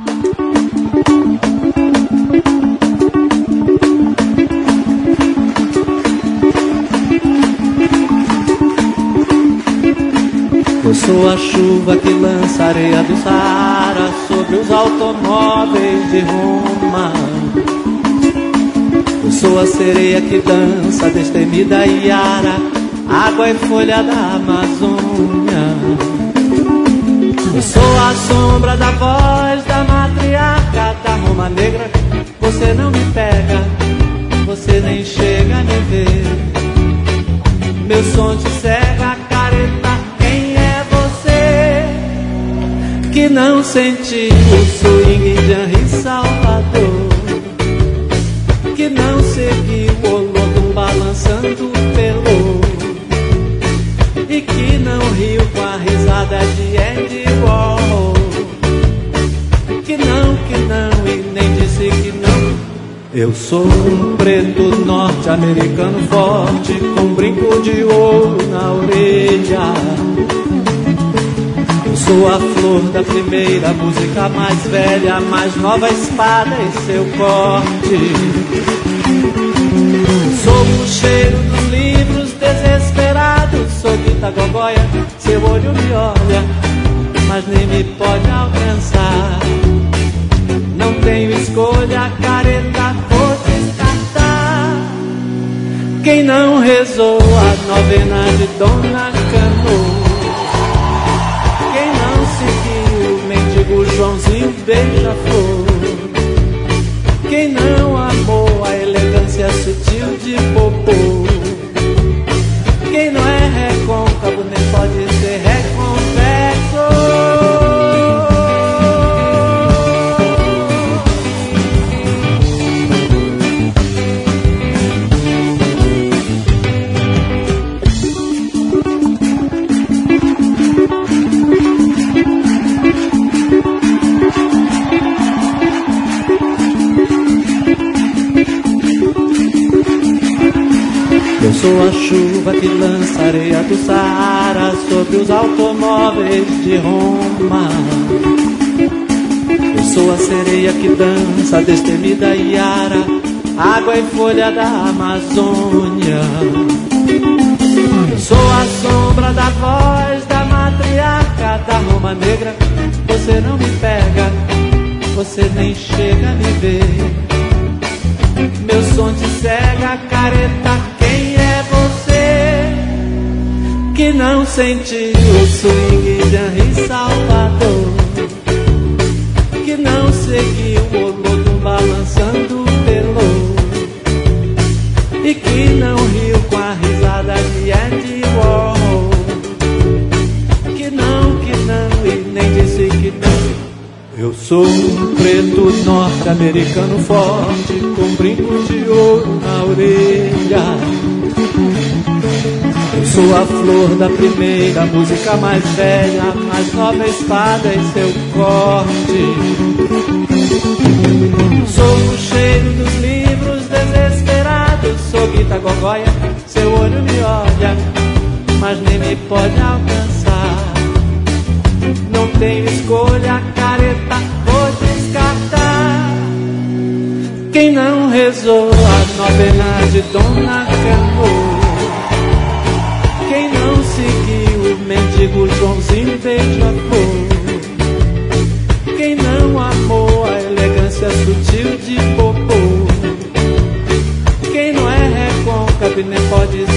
Eu sou a chuva que lança areia do Saara sobre os automóveis de Roma. Eu sou a sereia que dança destemida Iara, água e folha da Amazônia. Eu sou a sombra da voz da matriarca da Roma Negra. Você não me pega, você nem chega a me ver. Meu som te cega, careta. Quem é você que não sentiu o swing de Henri Salvador, que não seguiu o Olodum balançando o pelô, e que não riu com a risada de Andy Warhol, que não e nem disse que não. Eu sou um preto norte-americano forte, com um brinco de ouro na orelha. Eu sou a flor da primeira música mais velha, a mais nova espada em seu corte. Sou o cheiro dos livros desesperados, sou Guita Gogóia, seu olho me olha, mas nem me pode alcançar. Não tenho escolha, careta, vou descartar. Quem não rezou a novena de Dona Cano, quem não seguiu o mendigo Joãozinho beija-flor, quem não amou a elegância sutil de Popô, quem não é recôncavo nem pode ser reconvexo. Eu sou a chuva que lança areia do Saara sobre os automóveis de Roma. Eu sou a sereia que dança destemida Iara, água e folha da Amazônia. Eu sou a sombra da voz da matriarca da Roma Negra. Você não me pega, você nem chega a me ver. Meu som te cega, careta. Quem é você que não sentiu o swing de Henri Salvador, que não seguiu o Olodum balançando o pelô, e que não riu com a risada de Andy Warhol, que não e nem disse que não. Eu sou um preto norte-americano forte, com brinco de ouro na orelha. Eu sou a flor da primeira música mais velha, a mais nova espada em seu corte. Sou o cheiro dos livros desesperados, sou Guita Gogóia, seu olho me olha, mas nem me pode alcançar. Não tenho escolha, careta, vou descartar. Quem não rezou a novena de Dona Cano, quem não seguiu o mendigo Joãozinho beija-flor, quem não amou a elegância sutil de Popô, quem não é recôncavo nem pode